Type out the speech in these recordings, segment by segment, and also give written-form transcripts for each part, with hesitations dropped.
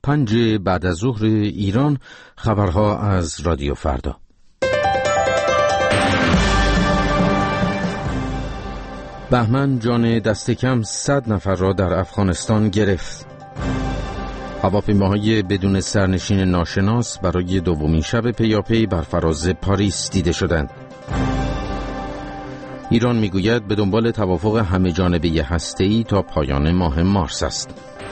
5 بعد از ظهر ایران. خبرها از رادیو فردا. بهمن جان دست کم 100 نفر را در افغانستان گرفت. هواپیماهای بدون سرنشین ناشناس برای دومین شب پیاپی بر فراز پاریس دیده شدند. ایران میگوید به دنبال توافق همه جانبه هسته‌ای تا پایان ماه مارس است.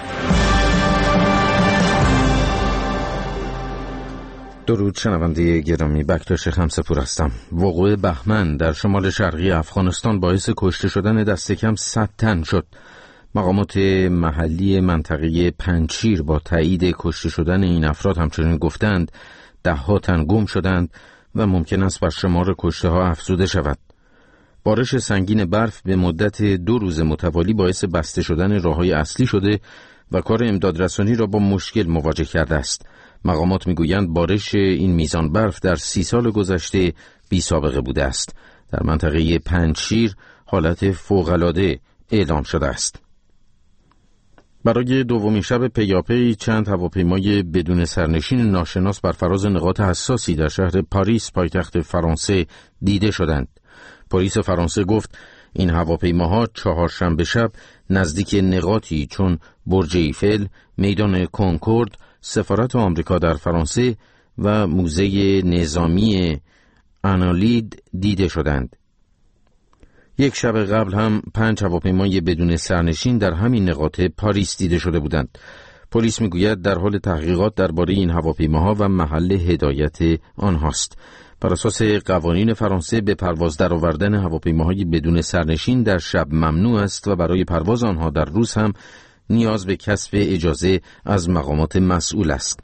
درود شنونده گرامی، بکتاش خمسه‌پور هستم. وقوع بهمن در شمال شرقی افغانستان باعث کشته شدن دست کم 100 تن شد. مقامات محلی منطقه پنجشیر با تایید کشته شدن این افراد همچنین گفتند 10 تن گم شدند و ممکن است بر شمار کشته ها افزوده شود. بارش سنگین برف به مدت 2 روز متوالی باعث بسته شدن راه‌های اصلی شده و کار امدادرسانی را با مشکل مواجه کرده است. مقامات میگویند بارش این میزان برف در 30 سال گذشته بی سابقه بوده است. در منطقه پنجشیر حالت فوق‌العاده اعلام شده است. برای دومین شب پیاپی چند هواپیمای بدون سرنشین ناشناس بر فراز نقاط حساسی در شهر پاریس پایتخت فرانسه دیده شدند. پلیس فرانسه گفت این هواپیماها چهارشنبه شب نزدیک نقاطی چون برج ایفل، میدان کنکورد، سفارت آمریکا در فرانسه و موزه نظامی آنالید دیده شدند. یک شب قبل هم 5 هواپیمای بدون سرنشین در همین نقاط پاریس دیده شده بودند. پلیس میگوید در حال تحقیقات درباره این هواپیماها و محل هدایت آنهاست. بر اساس قوانین فرانسه به پرواز درآوردن هواپیماهای بدون سرنشین در شب ممنوع است و برای پرواز آنها در روز هم نیاز به کسب اجازه از مقامات مسئول است.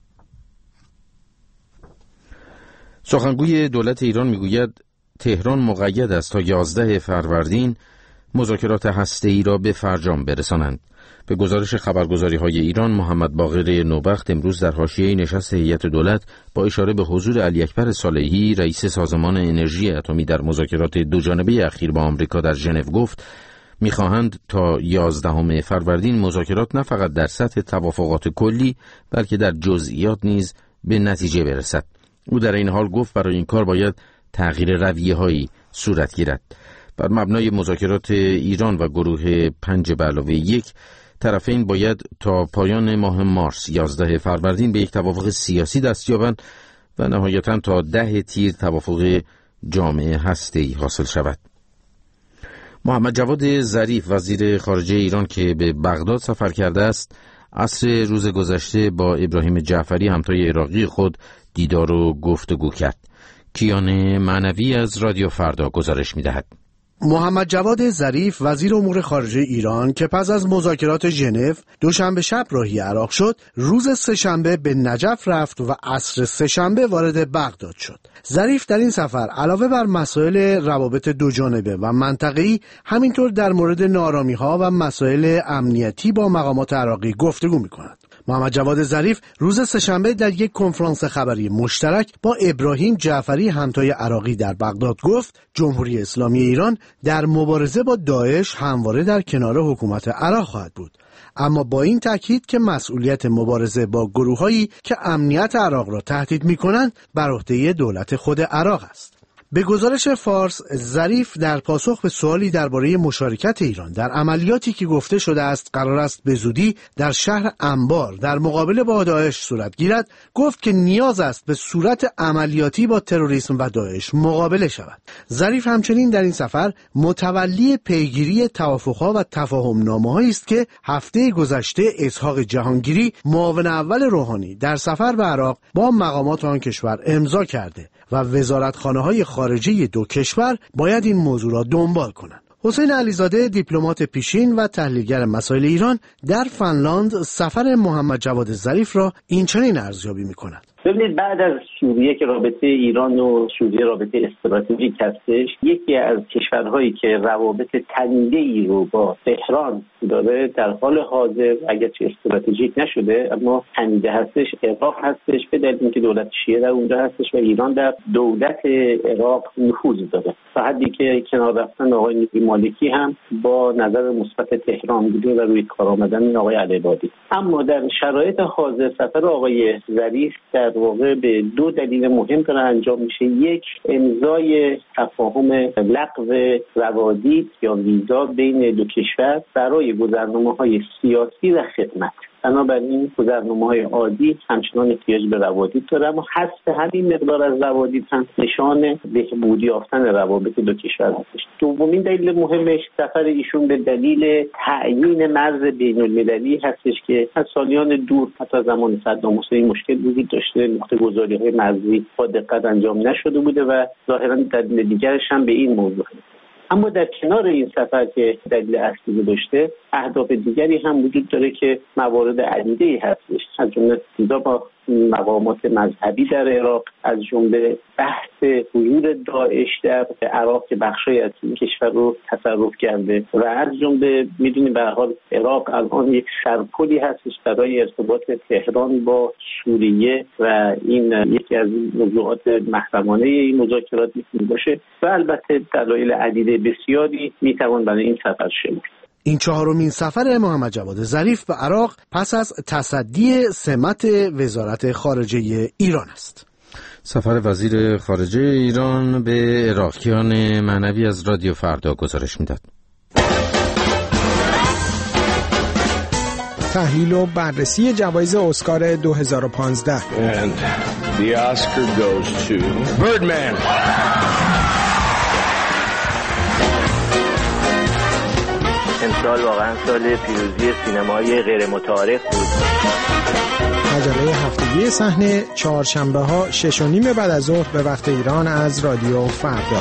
سخنگوی دولت ایران میگوید تهران مقید است تا 11 فروردین مذاکرات هسته‌ای را به فرجام برسانند. به گزارش خبرگزاری‌های ایران، محمد باقر نوبخت امروز در حاشیه نشست هیئت دولت با اشاره به حضور علی اکبر صالحی رئیس سازمان انرژی اتمی در مذاکرات دوجانبه اخیر با آمریکا در ژنو گفت می‌خواهند تا 11 فروردین مذاکرات نه فقط در سطح توافقات کلی بلکه در جزئیات نیز به نتیجه برسد. او در این حال گفت برای این کار باید تغییر رویه‌هایی صورت گیرد. بر مبنای مذاکرات ایران و گروه 5+1 طرفین باید تا پایان ماه مارس 11 فروردین به یک توافق سیاسی دست یابند و نهایتاً تا 10 تیر توافق جامع هسته‌ای حاصل شود. محمد جواد ظریف وزیر خارجه ایران که به بغداد سفر کرده است، عصر روز گذشته با ابراهیم جعفری همتای عراقی خود دیدار و گفتگو کرد. کیان معنوی از رادیو فردا گزارش می‌دهد. محمد جواد ظریف وزیر امور خارجه ایران که پس از مذاکرات ژنو دوشنبه شب راهی عراق شد، روز سه‌شنبه به نجف رفت و عصر سه‌شنبه وارد بغداد شد. ظریف در این سفر علاوه بر مسائل روابط دوجانبه و منطقه‌ای، همینطور در مورد ناآرامی‌ها و مسائل امنیتی با مقامات عراقی گفتگو می‌کند. محمد جواد ظریف روز سه‌شنبه در یک کنفرانس خبری مشترک با ابراهیم جعفری همتای عراقی در بغداد گفت جمهوری اسلامی ایران در مبارزه با داعش همواره در کنار حکومت عراق خواهد بود، اما با این تاکید که مسئولیت مبارزه با گروه‌هایی که امنیت عراق را تهدید می‌کنند بر عهده دولت خود عراق است. به گزارش فارس، ظریف در پاسخ به سوالی درباره مشارکت ایران در عملیاتی که گفته شده است قرار است به زودی در شهر انبار در مقابله با داعش صورت گیرد، گفت که نیاز است به صورت عملیاتی با تروریسم و داعش مقابله شود. ظریف همچنین در این سفر متولی پیگیری توافق‌ها و تفاهم‌نامه‌هایی است که هفته گذشته اسحاق جهانگیری معاون اول روحانی در سفر به عراق با مقامات آن کشور امضا کرده و وزارتخانه‌های خارجه دو کشور باید این موضوع را دنبال کنند. حسین علیزاده دیپلمات پیشین و تحلیلگر مسائل ایران در فنلاند سفر محمد جواد ظریف را اینچنین ارزیابی می‌کند. ببینید بعد از سوریه که رابطه ایران و سوریه رابطه استراتژیک هستش، یکی از کشورهایی که روابط تنیده‌ای رو با تهران داره در حال حاضر اگرچه استراتژیک نشده اما تنیده هستش، عراق هستش، به دلیل اینکه دولت شیعه در اونجا هستش و ایران در دولت عراق نفوذ داره. تا حدی که کنار رفتن آقای نوری مالکی هم با نظر مثبت تهران بوده و روی کار آمدن آقای علیبادی. اما در شرایط حاضر سفر آقای ظریف در واقع به دو دلیل مهم داره انجام میشه. یک، امضای تفاهم لغو روادید یا ویزا بین دو کشور برای گذرنامه‌های سیاسی و خدمت. بنابراین گذرنامه‌های عادی همچنان احتیاج به روادید داره، اما حذف همین مقدار از روادید هم نشان بهبودی یافتن روابط دو کشور هستش. دومین دلیل مهمش سفر ایشون به دلیل تعیین مرز بین‌المللی هستش که از سالیان دور حتی زمان صدام حسین مشکل وجود داشته، نقطه‌گذاری‌های مرزی با دقت انجام نشده بوده و ظاهراً دلیل دیگرش هم به این موضوع هست. اما در کنار این سفر که دلیل اصلی داشته، اهداف دیگری هم وجود داره که موارد عدیده‌ای هستش، از جمله دیدار با مقامات مذهبی در عراق، از جمله بحث حضور داعش در عراق که بخشی از این کشور رو تصرف کرده و از جمله میدونیم به هر حال عراق الان یک سرپلی هستش برای ارتباط تهران با سوریه و این یکی از موضوعات محرمانه این مذاکرات میتونه باشه و البته دلایل عدیده بسیاری میتوان برای این سفر شمرد. این چهارمین سفر محمد جواد ظریف به عراق پس از تصدی سمت وزارت خارجه ایران است. سفر وزیر خارجه ایران به عراقیان معنوی از رادیو فردا گزارش میداد. تحلیل و بررسی جوایز اسکار 2015. And the Oscar goes to Birdman. امسال واقعا سال پیروزی سینمای غیر متعارف بود. مجله هفتگی صحنه چهارشنبه ها 6:30 بعد از ظهر به وقت ایران از رادیو فردا.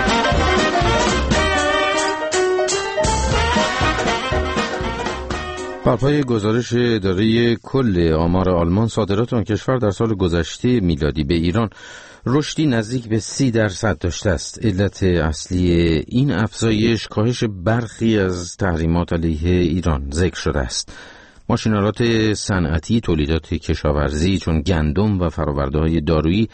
بر پای گزارش اداره کل آمار آلمان، صادرات آن کشور در سال گذشته میلادی به ایران رشدی نزدیک به 30% داشته است. علت اصلی این افزایش کاهش برخی از تحریمات علیه ایران ذکر شده است. ماشین‌آلات صنعتی، تولیدات کشاورزی چون گندم و فرآورده‌های دارویی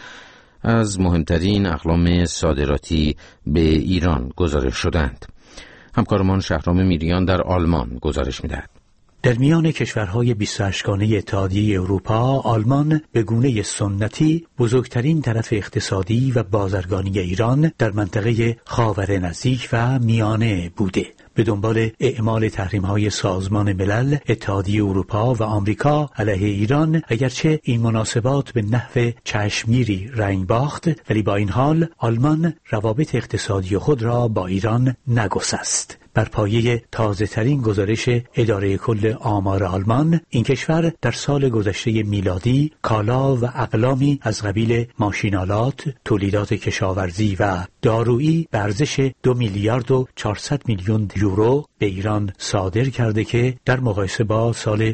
از مهمترین اقلام صادراتی به ایران گزارش شدند. همکارمان شهرام میریان در آلمان گزارش می‌دهد. در میان کشورهای 28گانه اتحادیه اروپا، آلمان به گونه سنتی بزرگترین طرف اقتصادی و بازرگانی ایران در منطقه خاور نزدیک و میانه بوده. به دنبال اعمال تحریم‌های سازمان ملل، اتحادیه اروپا و آمریکا علیه ایران، اگرچه این مناسبات به نحو چشمگیری رنگ باخت، ولی با این حال آلمان روابط اقتصادی خود را با ایران نگسست. بر پایه تازه‌ترین گزارش اداره کل آمار آلمان، این کشور در سال گذشته میلادی کالا و اقلامی از قبیل ماشین‌آلات، تولیدات کشاورزی و دارویی به ارزش 2 میلیارد و 400 میلیون یورو به ایران صادر کرده که در مقایسه با سال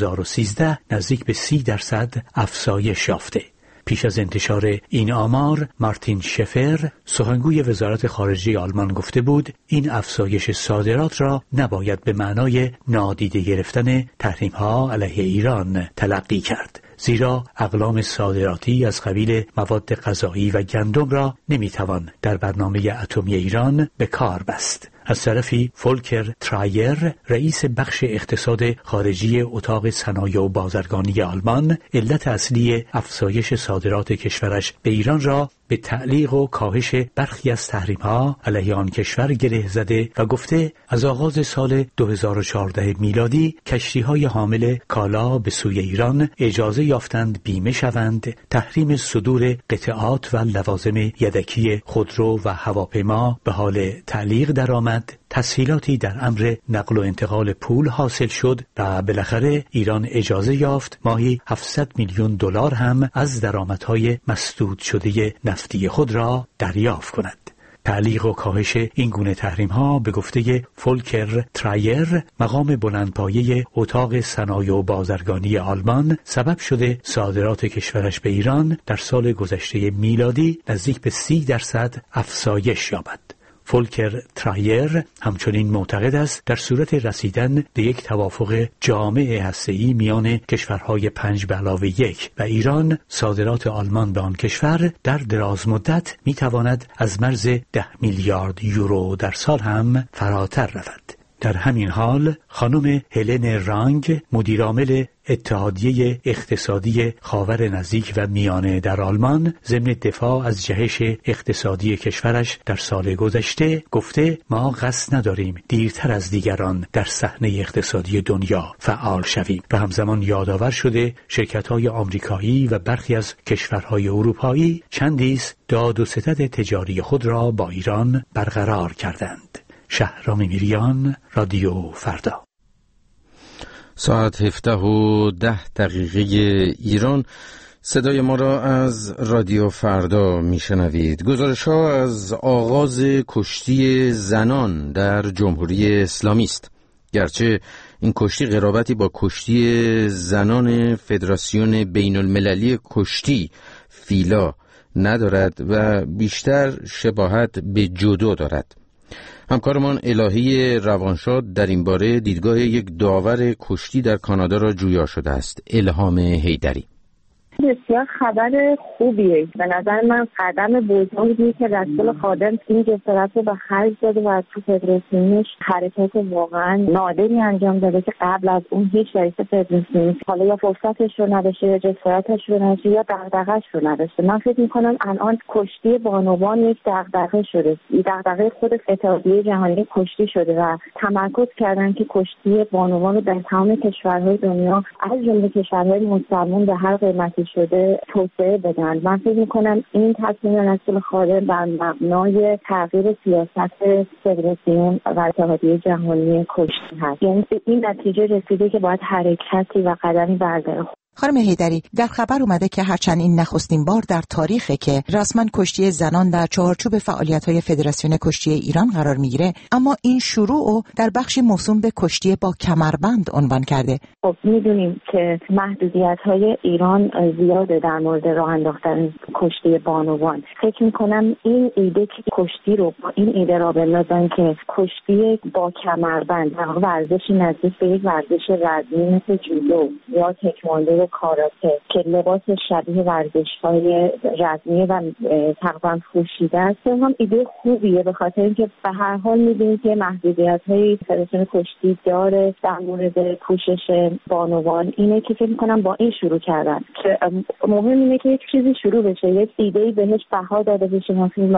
2013 نزدیک به 30% افزایش یافته. پیش از انتشار این آمار، مارتین شفر، سخنگوی وزارت خارجه آلمان گفته بود این افزایش صادرات را نباید به معنای نادیده گرفتن تحریم‌ها علیه ایران تلقی کرد، زیرا اقلام صادراتی از قبیل مواد غذایی و گندم را نمیتوان در برنامه اتمی ایران به کار بست. از طرفی فولکر ترایر، رئیس بخش اقتصاد خارجی اتاق صنایع و بازرگانی آلمان، علت اصلی افزایش صادرات کشورش به ایران را به تعلیق و کاهش برخی از تحریم‌ها علیه آن کشور گره زده و گفته از آغاز سال 2014 میلادی کشتی‌های حامل کالا به سوی ایران اجازه یافتند بیمه شوند، تحریم صدور قطعات و لوازم یدکی خودرو و هواپیما به حال تعلیق درآمد، تسهیلاتی در امر نقل و انتقال پول حاصل شد و بالاخره ایران اجازه یافت ماهی 700 میلیون دلار هم از درآمدهای مسدود شده نفتی خود را دریافت کند. تعلیق و کاهش این گونه تحریم‌ها به گفته فولکر ترایر، مقام بلندپایه اتاق صنایع و بازرگانی آلمان، سبب شده صادرات کشورش به ایران در سال گذشته میلادی نزدیک به 30% افزایش یابد. فولکر ترایر همچنین معتقد است در صورت رسیدن به یک توافق جامع هسته‌ای میان کشورهای 5+1 و ایران، صادرات آلمان به آن کشور در دراز مدت میتواند از مرز 10 میلیارد یورو در سال هم فراتر رود. در همین حال خانم هلن رانگ، مدیرعامل اتحادیه اقتصادی خاور نزدیک و میانه در آلمان، ضمن دفاع از جهش اقتصادی کشورش در سال گذشته گفته ما قصد نداریم دیرتر از دیگران در صحنه اقتصادی دنیا فعال شویم و همزمان یادآور شده شرکت‌های آمریکایی و برخی از کشورهای اروپایی چندیست داد و ستد تجاری خود را با ایران برقرار کردند. شهرام میریان، رادیو فردا. ساعت 17:10 ایران. صدای ما را از رادیو فردا میشنوید. گزارش‌ها از آغاز کشتی زنان در جمهوری اسلامی است. گرچه این کشتی قرابتی با کشتی زنان فدراسیون بین المللی کشتی فیلا ندارد و بیشتر شباهت به جودو دارد. همکارمان الهی روانشاد در این باره دیدگاه یک داور کشتی در کانادا را جویا شده است. الهام حیدری: بسیار خبر خوبیه. به نظر من قدم بزرگی که رسول خادم این جسارت رو به خرج داده و تو فدراسیونش حرکت واقعا نادری انجام داده که قبل از اون هیچ رئیس فدراسیون حالا یا فرصتش رو نداشته یا جسارتش رو نداشته یا دغدغه‌اش رو نداشته. من فکر می‌کنم الان کشتی بانوان یک دغدغه شده. این دغدغه خود اتحادیه جهانی کشتی شده و تمرکز کردن که کشتی بانوان رو در تمام کشورهای دنیا از جمله کشورهای مسلمان به هر قیمتی شده توسعه بدن. من فکر میکنم این تصمیم رسول خادم بر مبنای تغییر سیاست فدراسیون و اتحادیه جهانی کشتی هست. یعنی به این نتیجه رسیده که باید حرکتی و قدمی برداره. خانم حیدری، در خبر اومده که هرچند این نخستین بار در تاریخه که رسما کشتی زنان در چارچوب فعالیت‌های فدراسیون کشتی ایران قرار میگیره، اما این شروع در بخشی موسوم به کشتی با کمربند عنوان کرده. خب میدونیم که محدودیت‌های ایران زیاده در مورد راه انداختن کشتی بانوان. فکر می‌کنم این ایده که کشتی رو با این ایده را بندازن که کشتی با کمربند، ورزشی نزدیک به یک ورزش رزمی مثل جودو یا تکواندو کاراته که لباس شبیه ورزش‌های رزمی و تقریباً پوشیده است، هم ایده خوبیه به خاطر اینکه به هر حال می‌بینید که محدودیت‌های فدراسیون کشتی داره در مورد پوشش بانوان. اینه که فکر می‌کنم با این شروع کردن که مهم اینه که یک چیزی شروع بشه، یک ایده‌ای بهش بها داده بشه.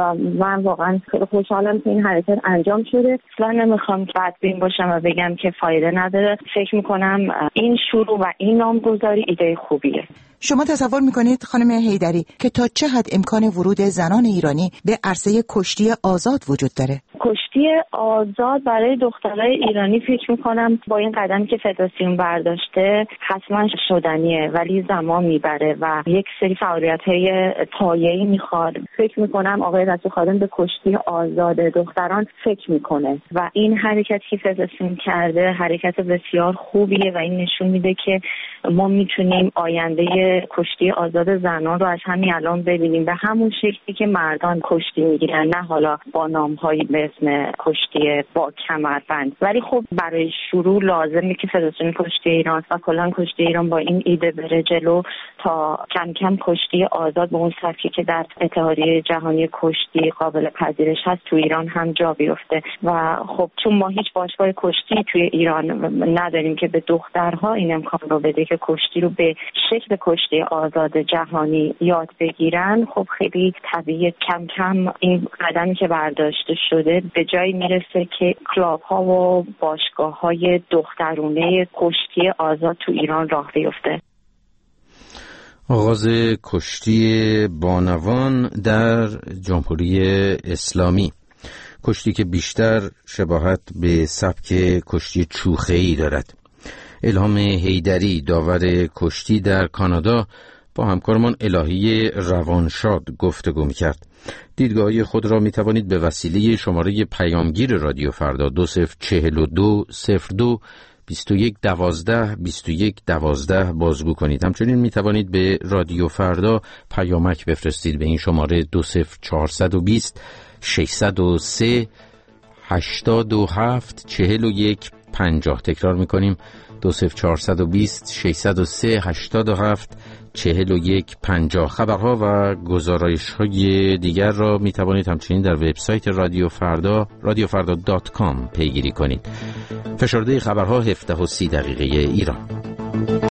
من واقعاً خیلی خوشحالم که این حرکت انجام شده. اصلا نمی‌خوام بدبین باشم و بگم که فایده نداره. فکر می‌کنم این شروع و این نامگذاری ایده خوبیه. شما تصور میکنید خانم حیدری که تا چه حد امکان ورود زنان ایرانی به عرصه کشتی آزاد وجود داره؟ کشتی آزاد برای دخترای ایرانی فکر میکنم با این قدمی که فدراسیون برداشته حتما شدنیه، ولی زمان میبره و یک سری فعالیت‌های پایه‌ای میخواد. فکر میکنم آقای رسول خادم به کشتی آزاد دختران فکر میکنه و این حرکتی که فدراسیون کرده حرکت بسیار خوبیه و این نشون میده که ما میتونیم آینده کشتی آزاد زنان رو از همین الان ببینیم به همون شکلی که مردان کشتی میگیرن، نه حالا با نام‌هایی به اسم کشتی با کمربند. ولی خب برای شروع لازمه که فدراسیون کشتی ایران و کلا کشتی ایران با این ایده بره جلو تا کم کم کشتی آزاد به اون سطحی که در اتحادیه جهانی کشتی قابل پذیرش هست تو ایران هم جا بیفته. و خب چون ما هیچ باشگاه کشتی توی ایران نداریم که به دخترها این امکان رو بده که کشتی رو به شکل کشتی آزاد جهانی یاد بگیرن، خب خیلی طبیعی کم کم این قدمی که برداشته شده به جایی میرسه که کلاب ها و باشگاه های دخترونه کشتی آزاد تو ایران راه بیفته. آغاز کشتی بانوان در جمهوری اسلامی، کشتی که بیشتر شباهت به سبک کشتی چوخه‌ای دارد. الهام حیدری، داور کشتی در کانادا، با همکارمان الهی روانشاد گفتگو می‌کرد. دیدگاهی خود را می‌توانید به وسیله شماره پیامگیر رادیو فردا 2042 02 21 12 21 12 بازگو کنید. همچنین می‌توانید به رادیو فردا پیامک بفرستید به این شماره 20420 603 87 41 50. تکرار می‌کنیم 20420 603 87 41 50. خبرها و گزارش‌های دیگر را می توانید همچنین در وبسایت رادیو فردا radiofarda.com پیگیری کنید. فشرده خبرها 17:30 ایران.